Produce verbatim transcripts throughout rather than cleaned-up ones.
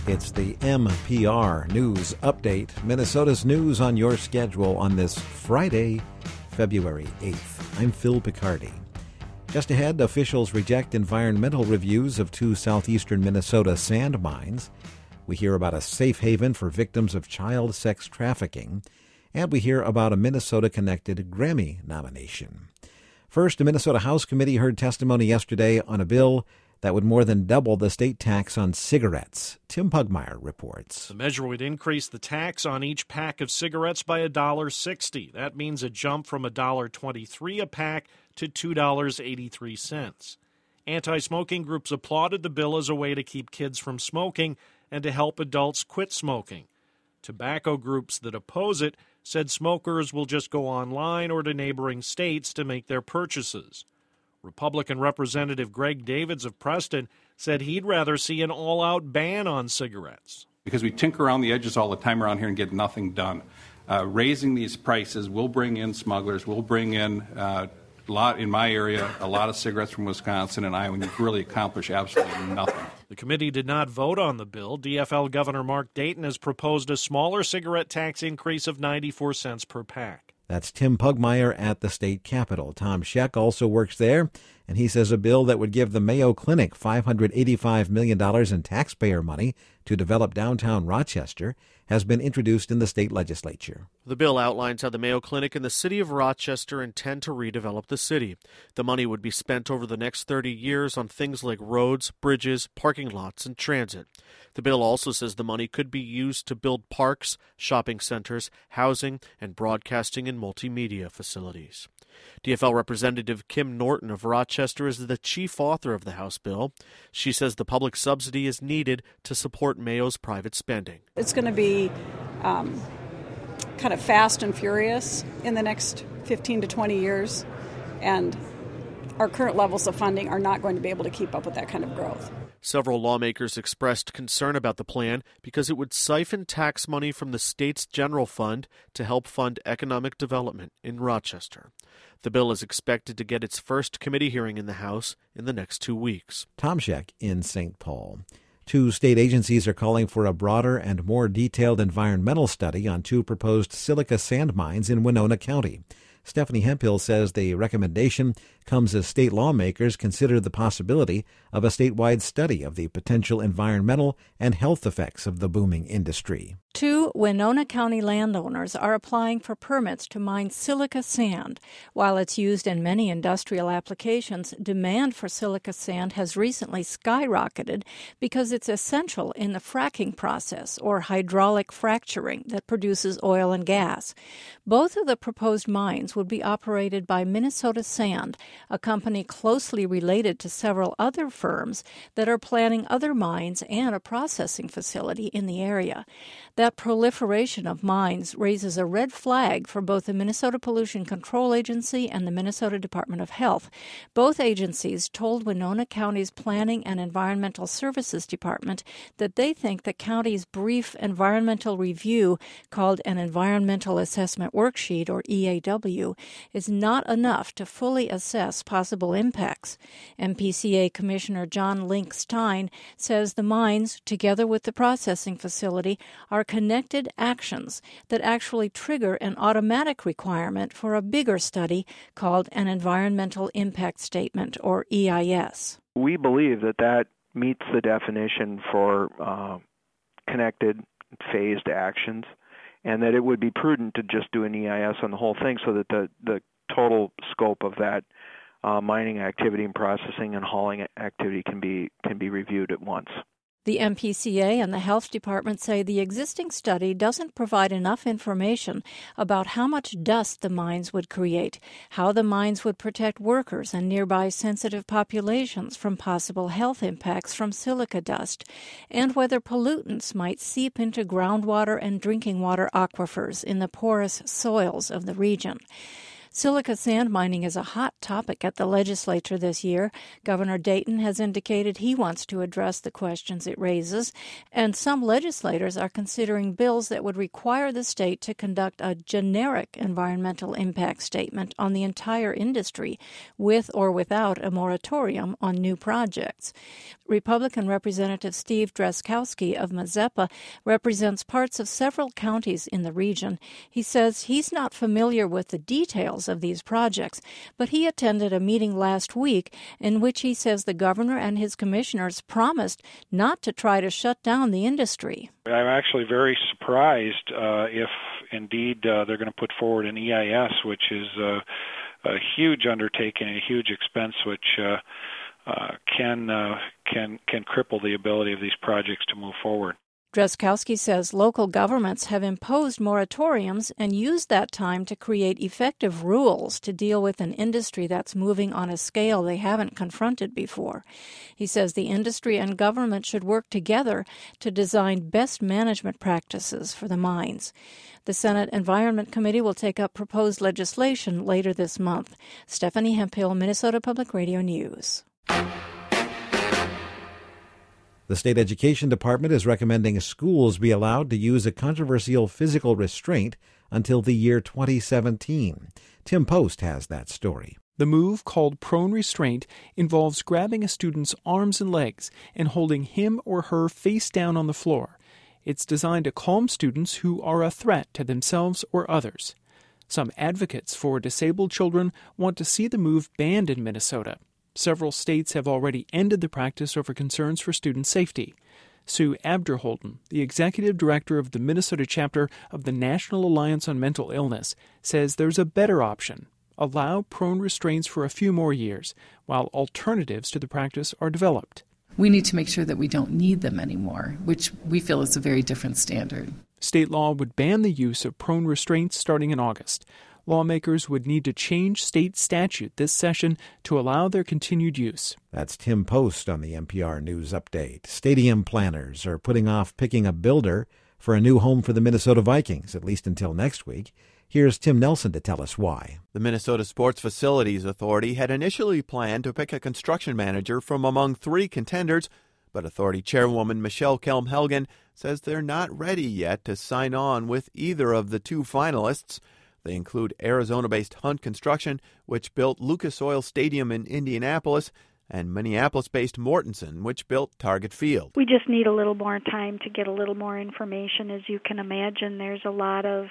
It's the M P R News Update, Minnesota's news on your schedule on this Friday, February eighth. I'm Phil Picardi. Just ahead, officials reject environmental reviews of two southeastern Minnesota sand mines. We hear about a safe haven for victims of child sex trafficking. And we hear about a Minnesota-connected Grammy nomination. First, the Minnesota House Committee heard testimony yesterday on a bill that would more than double the state tax on cigarettes. Tim Pugmire reports. The measure would increase the tax on each pack of cigarettes by one dollar sixty. That means a jump from one dollar twenty-three a pack to two dollars and eighty-three cents. Anti-smoking groups applauded the bill as a way to keep kids from smoking and to help adults quit smoking. Tobacco groups that oppose it said smokers will just go online or to neighboring states to make their purchases. Republican Representative Greg Davids of Preston said he'd rather see an all-out ban on cigarettes. Because we tinker around the edges all the time around here and get nothing done. Uh, raising these prices will bring in smugglers, will bring in, uh, a lot in my area, a lot of cigarettes from Wisconsin and Iowa, and you've really accomplished absolutely nothing. The committee did not vote on the bill. D F L Governor Mark Dayton has proposed a smaller cigarette tax increase of ninety-four cents per pack. That's Tim Pugmire at the state capitol. Tom Scheck also works there, and he says a bill that would give the Mayo Clinic five hundred eighty-five million dollars in taxpayer money to develop downtown Rochester has been introduced in the state legislature. The bill outlines how the Mayo Clinic and the city of Rochester intend to redevelop the city. The money would be spent over the next thirty years on things like roads, bridges, parking lots, and transit. The bill also says the money could be used to build parks, shopping centers, housing, and broadcasting and multimedia facilities. D F L Representative Kim Norton of Rochester is the chief author of the House bill. She says the public subsidy is needed to support Mayo's private spending. It's going to be um, kind of fast and furious in the next fifteen to twenty years, and our current levels of funding are not going to be able to keep up with that kind of growth. Several lawmakers expressed concern about the plan because it would siphon tax money from the state's general fund to help fund economic development in Rochester. The bill is expected to get its first committee hearing in the House in the next two weeks. Tom Scheck in Saint Paul. Two state agencies are calling for a broader and more detailed environmental study on two proposed silica sand mines in Winona County. Stephanie Hemphill says the recommendation comes as state lawmakers consider the possibility of a statewide study of the potential environmental and health effects of the booming industry. Two Winona County landowners are applying for permits to mine silica sand. While it's used in many industrial applications, demand for silica sand has recently skyrocketed because it's essential in the fracking process, or hydraulic fracturing, that produces oil and gas. Both of the proposed mines would be operated by Minnesota Sand, a company closely related to several other firms that are planning other mines and a processing facility in the area. That proliferation of mines raises a red flag for both the Minnesota Pollution Control Agency and the Minnesota Department of Health. Both agencies told Winona County's Planning and Environmental Services Department that they think the county's brief environmental review, called an Environmental Assessment Worksheet, or E A W, is not enough to fully assess possible impacts. M P C A Commissioner John Link Stein says the mines, together with the processing facility, are connected actions that actually trigger an automatic requirement for a bigger study called an Environmental Impact Statement, or E I S. We believe that that meets the definition for uh, connected phased actions, and that it would be prudent to just do an E I S on the whole thing so that the, the total scope of that uh, mining activity and processing and hauling activity can be can be reviewed at once. The M P C A and the Health Department say the existing study doesn't provide enough information about how much dust the mines would create, how the mines would protect workers and nearby sensitive populations from possible health impacts from silica dust, and whether pollutants might seep into groundwater and drinking water aquifers in the porous soils of the region. Silica sand mining is a hot topic at the legislature this year. Governor Dayton has indicated he wants to address the questions it raises, and some legislators are considering bills that would require the state to conduct a generic environmental impact statement on the entire industry, with or without a moratorium on new projects. Republican Representative Steve Drazkowski of Mazeppa represents parts of several counties in the region. He says he's not familiar with the details of these projects, but he attended a meeting last week in which he says the governor and his commissioners promised not to try to shut down the industry. I'm actually very surprised uh, if indeed uh, they're going to put forward an E I S, which is uh, a huge undertaking, a huge expense, which uh, uh, can uh, can can cripple the ability of these projects to move forward. Drazkowski says local governments have imposed moratoriums and used that time to create effective rules to deal with an industry that's moving on a scale they haven't confronted before. He says the industry and government should work together to design best management practices for the mines. The Senate Environment Committee will take up proposed legislation later this month. Stephanie Hemphill, Minnesota Public Radio News. The state education department is recommending schools be allowed to use a controversial physical restraint until the year twenty seventeen. Tim Post has that story. The move, called prone restraint, involves grabbing a student's arms and legs and holding him or her face down on the floor. It's designed to calm students who are a threat to themselves or others. Some advocates for disabled children want to see the move banned in Minnesota. Several states have already ended the practice over concerns for student safety. Sue Abderholden, the executive director of the Minnesota chapter of the National Alliance on Mental Illness, says there's a better option. Allow prone restraints for a few more years, while alternatives to the practice are developed. We need to make sure that we don't need them anymore, which we feel is a very different standard. State law would ban the use of prone restraints starting in August. Lawmakers would need to change state statute this session to allow their continued use. That's Tim Post on the N P R News Update. Stadium planners are putting off picking a builder for a new home for the Minnesota Vikings, at least until next week. Here's Tim Nelson to tell us why. The Minnesota Sports Facilities Authority had initially planned to pick a construction manager from among three contenders, but Authority Chairwoman Michelle Kelm-Helgen says they're not ready yet to sign on with either of the two finalists. They include Arizona-based Hunt Construction, which built Lucas Oil Stadium in Indianapolis, and Minneapolis-based Mortensen, which built Target Field. We just need a little more time to get a little more information. As you can imagine, there's a lot of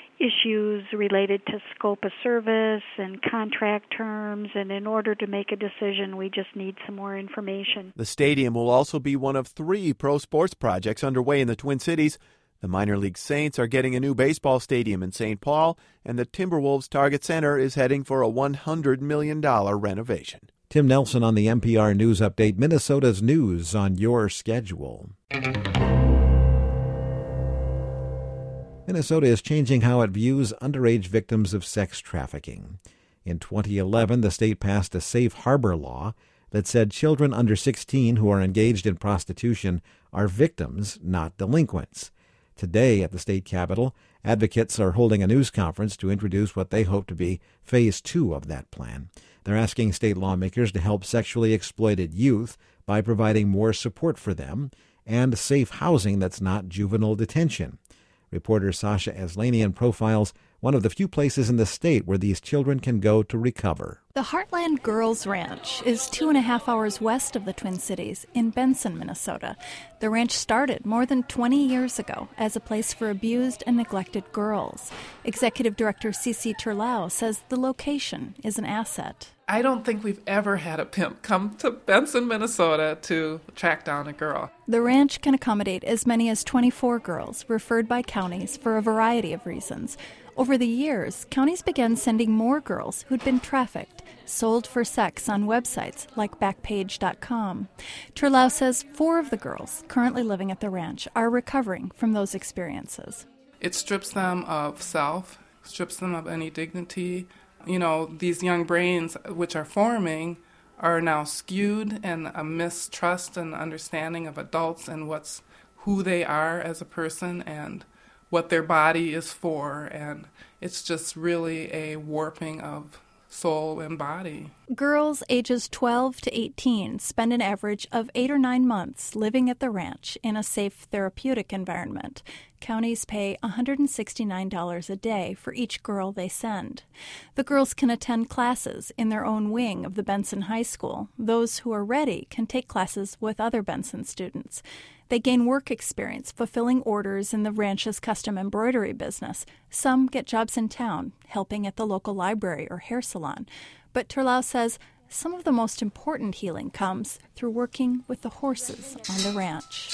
issues related to scope of service and contract terms, and in order to make a decision, we just need some more information. The stadium will also be one of three pro sports projects underway in the Twin Cities. The minor league Saints are getting a new baseball stadium in Saint Paul, and the Timberwolves Target Center is heading for a one hundred million dollars renovation. Tim Nelson on the N P R News Update, Minnesota's news on your schedule. Minnesota is changing how it views underage victims of sex trafficking. In twenty eleven, the state passed a safe harbor law that said children under sixteen who are engaged in prostitution are victims, not delinquents. Today at the state capitol, advocates are holding a news conference to introduce what they hope to be phase two of that plan. They're asking state lawmakers to help sexually exploited youth by providing more support for them and safe housing that's not juvenile detention. Reporter Sasha Aslanian profiles one of the few places in the state where these children can go to recover. The Heartland Girls Ranch is two and a half hours west of the Twin Cities in Benson, Minnesota. The ranch started more than twenty years ago as a place for abused and neglected girls. Executive Director Cece Terlau says the location is an asset. I don't think we've ever had a pimp come to Benson, Minnesota to track down a girl. The ranch can accommodate as many as twenty-four girls referred by counties for a variety of reasons. Over the years, counties began sending more girls who'd been trafficked, sold for sex on websites like Backpage dot com. Terlau says four of the girls currently living at the ranch are recovering from those experiences. It strips them of self, strips them of any dignity. You know, these young brains which are forming are now skewed, and a mistrust and understanding of adults and what's who they are as a person and what their body is for, and it's just really a warping of soul and body. Girls ages twelve to eighteen spend an average of eight or nine months living at the ranch in a safe therapeutic environment. Counties pay one hundred sixty-nine dollars a day for each girl they send. The girls can attend classes in their own wing of the Benson High School. Those who are ready can take classes with other Benson students. They gain work experience fulfilling orders in the ranch's custom embroidery business. Some get jobs in town, helping at the local library or hair salon. But Terlouw says some of the most important healing comes through working with the horses on the ranch.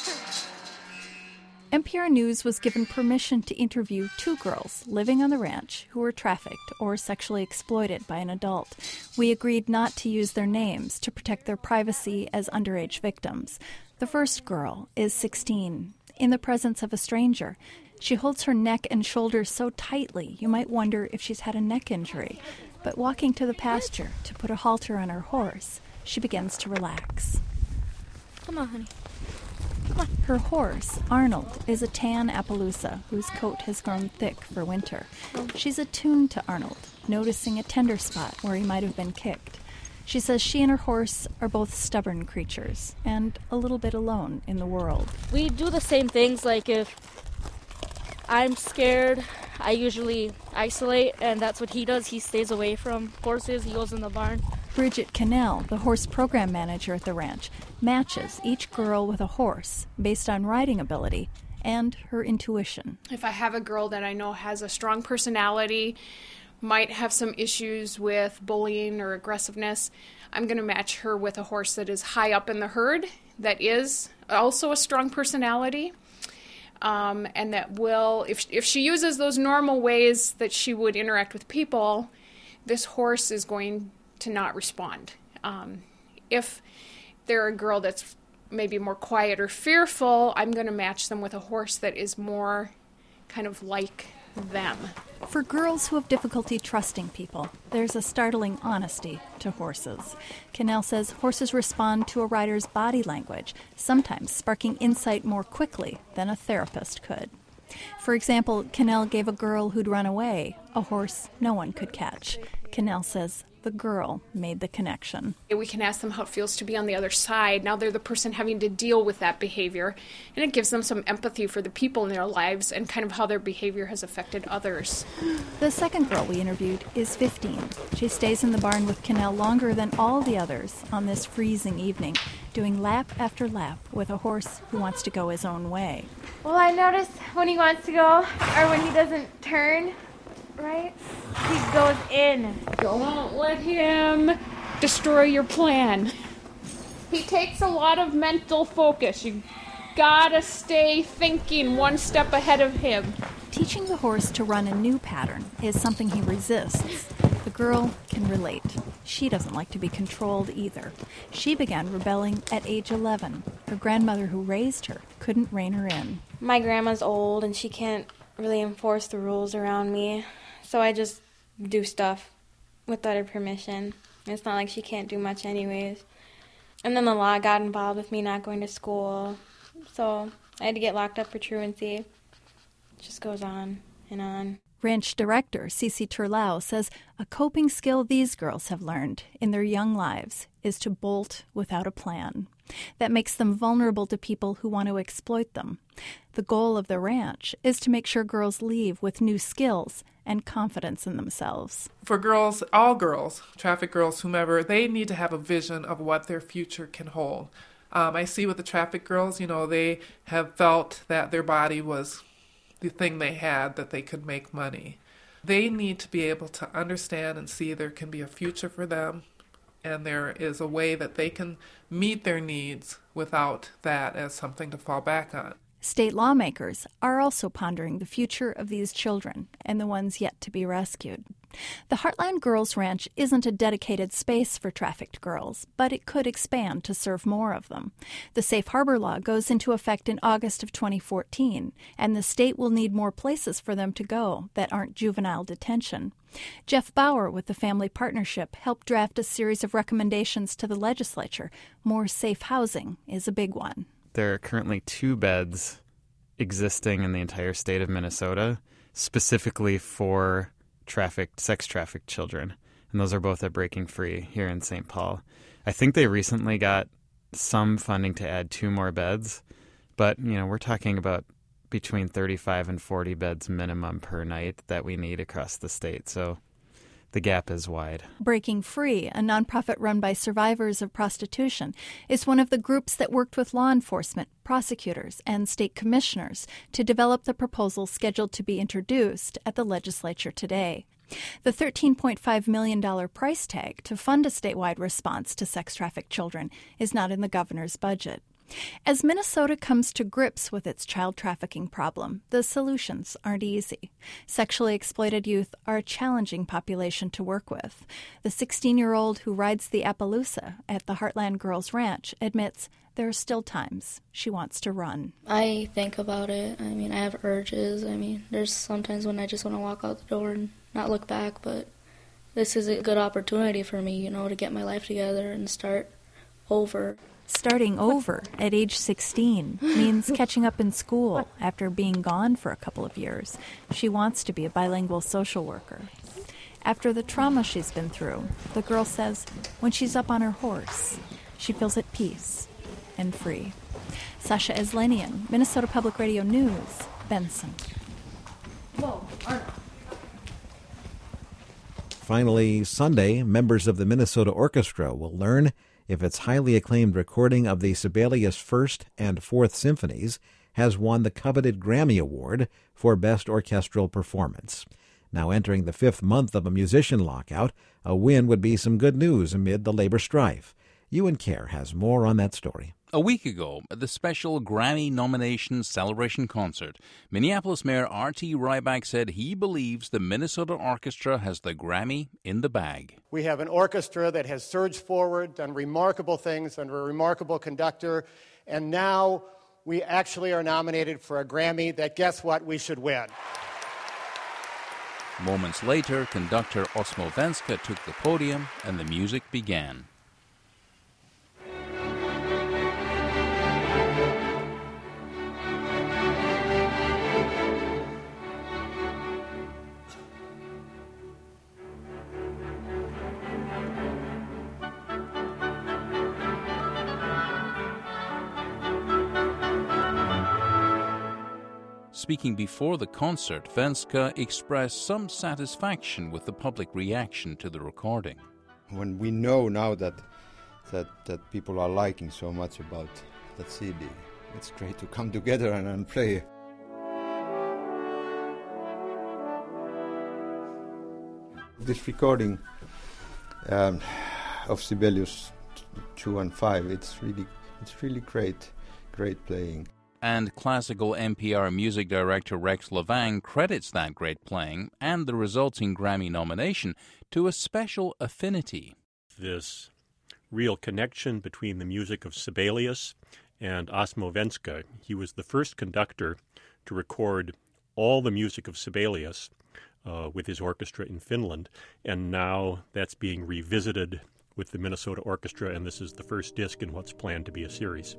N P R News was given permission to interview two girls living on the ranch who were trafficked or sexually exploited by an adult. We agreed not to use their names to protect their privacy as underage victims. The first girl is sixteen. In the presence of a stranger, she holds her neck and shoulders so tightly you might wonder if she's had a neck injury. But walking to the pasture to put a halter on her horse, she begins to relax. Come on, honey. Her horse, Arnold, is a tan Appaloosa whose coat has grown thick for winter. She's attuned to Arnold, noticing a tender spot where he might have been kicked. She says she and her horse are both stubborn creatures and a little bit alone in the world. We do the same things, like if I'm scared, I usually isolate, and that's what he does. He stays away from horses. He goes in the barn. Bridget Cannell, the horse program manager at the ranch, matches each girl with a horse based on riding ability and her intuition. If I have a girl that I know has a strong personality, might have some issues with bullying or aggressiveness, I'm going to match her with a horse that is high up in the herd, that is also a strong personality, um, and that will, if, if she uses those normal ways that she would interact with people, this horse is going to not respond. Um, if they're a girl that's maybe more quiet or fearful, I'm going to match them with a horse that is more kind of like them. For girls who have difficulty trusting people, there's a startling honesty to horses. Cannell says horses respond to a rider's body language, sometimes sparking insight more quickly than a therapist could. For example, Cannell gave a girl who'd run away a horse no one could catch. Cannell says the girl made the connection. We can ask them how it feels to be on the other side. Now they're the person having to deal with that behavior, and it gives them some empathy for the people in their lives and kind of how their behavior has affected others. The second girl we interviewed is fifteen. She stays in the barn with Cannell longer than all the others on this freezing evening, doing lap after lap with a horse who wants to go his own way. Well, I notice when he wants to go, or when he doesn't turn, right? He goes in. Don't let him destroy your plan. He takes a lot of mental focus. You gotta stay thinking one step ahead of him. Teaching the horse to run a new pattern is something he resists. The girl can relate. She doesn't like to be controlled either. She began rebelling at age eleven. Her grandmother who raised her couldn't rein her in. My grandma's old and she can't really enforce the rules around me. So I just do stuff without her permission. It's not like she can't do much anyways. And then the law got involved with me not going to school. So I had to get locked up for truancy. It just goes on and on. Ranch director Cece Terlouw says a coping skill these girls have learned in their young lives is to bolt without a plan. That makes them vulnerable to people who want to exploit them. The goal of the ranch is to make sure girls leave with new skills and confidence in themselves. For girls, all girls, traffic girls, whomever, they need to have a vision of what their future can hold. Um, I see with the traffic girls, you know, they have felt that their body was the thing they had, that they could make money. They need to be able to understand and see there can be a future for them, and there is a way that they can meet their needs without that as something to fall back on. State lawmakers are also pondering the future of these children and the ones yet to be rescued. The Heartland Girls Ranch isn't a dedicated space for trafficked girls, but it could expand to serve more of them. The Safe Harbor Law goes into effect in August of twenty fourteen, and the state will need more places for them to go that aren't juvenile detention. Jeff Bauer with the Family Partnership helped draft a series of recommendations to the legislature. More safe housing is a big one. There are currently two beds existing in the entire state of Minnesota, specifically for trafficked, sex trafficked children. And those are both at Breaking Free here in Saint Paul. I think they recently got some funding to add two more beds, but, you know, we're talking about between thirty-five and forty beds minimum per night that we need across the state. So the gap is wide. Breaking Free, a nonprofit run by survivors of prostitution, is one of the groups that worked with law enforcement, prosecutors, and state commissioners to develop the proposal scheduled to be introduced at the legislature today. The thirteen point five million dollars price tag to fund a statewide response to sex-trafficked children is not in the governor's budget. As Minnesota comes to grips with its child trafficking problem, the solutions aren't easy. Sexually exploited youth are a challenging population to work with. The sixteen-year-old who rides the Appaloosa at the Heartland Girls Ranch admits there are still times she wants to run. I think about it. I mean, I have urges. I mean, there's sometimes when I just want to walk out the door and not look back, but this is a good opportunity for me, you know, to get my life together and start over. Starting over at age sixteen means catching up in school after being gone for a couple of years. She wants to be a bilingual social worker. After the trauma she's been through, the girl says when she's up on her horse, she feels at peace and free. Sasha Eslanian, Minnesota Public Radio News, Benson. Whoa, Arno. Finally, Sunday, members of the Minnesota Orchestra will learn if its highly acclaimed recording of the Sibelius First and Fourth Symphonies has won the coveted Grammy Award for Best Orchestral Performance. Now entering the fifth month of a musician lockout, a win would be some good news amid the labor strife. Ewan Kerr has more on that story. A week ago, at the special Grammy nomination celebration concert, Minneapolis Mayor R T Rybak said he believes the Minnesota Orchestra has the Grammy in the bag. We have an orchestra that has surged forward, done remarkable things under a remarkable conductor, and now we actually are nominated for a Grammy that, guess what, we should win. Moments later, conductor Osmo Venska took the podium and the music began. Speaking before the concert, Venska expressed some satisfaction with the public reaction to the recording. When we know now that that, that people are liking so much about that C D, it's great to come together and, and play. This recording um, of Sibelius two and five, it's really, it's really great, great playing. And classical N P R music director Rex Levang credits that great playing and the resulting Grammy nomination to a special affinity. This real connection between the music of Sibelius and Osmo Venska. He was the first conductor to record all the music of Sibelius uh, with his orchestra in Finland, and now that's being revisited with the Minnesota Orchestra, and this is the first disc in what's planned to be a series.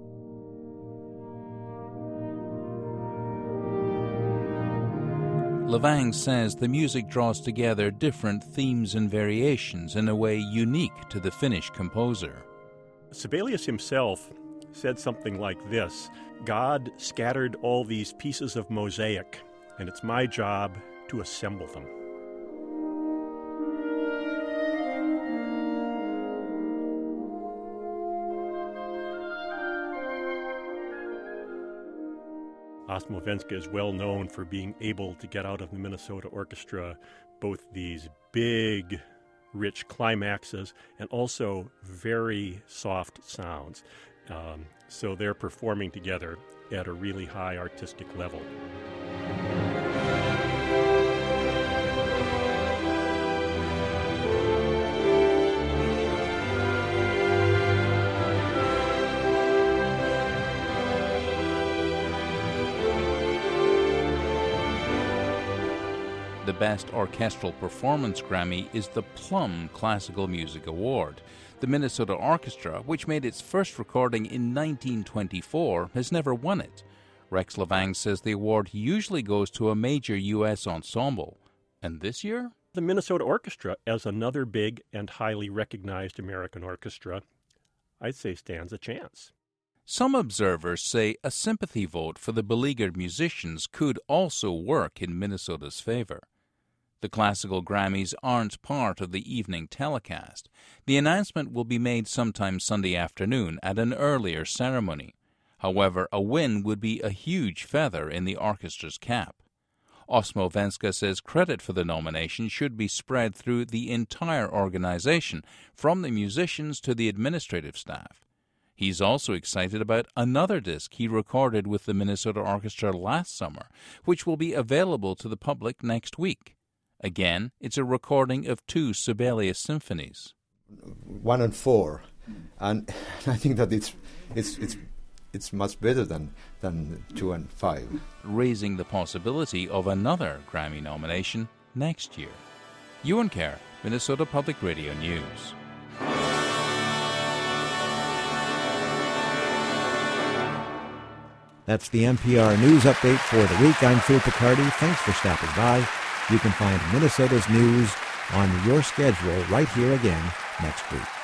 Levang says the music draws together different themes and variations in a way unique to the Finnish composer. Sibelius himself said something like this: God scattered all these pieces of mosaic, and it's my job to assemble them. Osmo Venska is well known for being able to get out of the Minnesota Orchestra both these big, rich climaxes and also very soft sounds. Um, so they're performing together at a really high artistic level. The Best Orchestral Performance Grammy is the Plum Classical Music Award. The Minnesota Orchestra, which made its first recording in nineteen twenty-four, has never won it. Rex Levang says the award usually goes to a major U S ensemble. And this year? The Minnesota Orchestra, as another big and highly recognized American orchestra, I'd say stands a chance. Some observers say a sympathy vote for the beleaguered musicians could also work in Minnesota's favor. The classical Grammys aren't part of the evening telecast. The announcement will be made sometime Sunday afternoon at an earlier ceremony. However, a win would be a huge feather in the orchestra's cap. Osmo Venska says credit for the nomination should be spread through the entire organization, from the musicians to the administrative staff. He's also excited about another disc he recorded with the Minnesota Orchestra last summer, which will be available to the public next week. Again, it's a recording of two Sibelius symphonies. One and four, and I think that it's it's it's it's much better than than two and five. Raising the possibility of another Grammy nomination next year. Ewan Kerr, Minnesota Public Radio News. That's the N P R News Update for the week. I'm Phil Picardi. Thanks for stopping by. You can find Minnesota's news on your schedule right here again next week.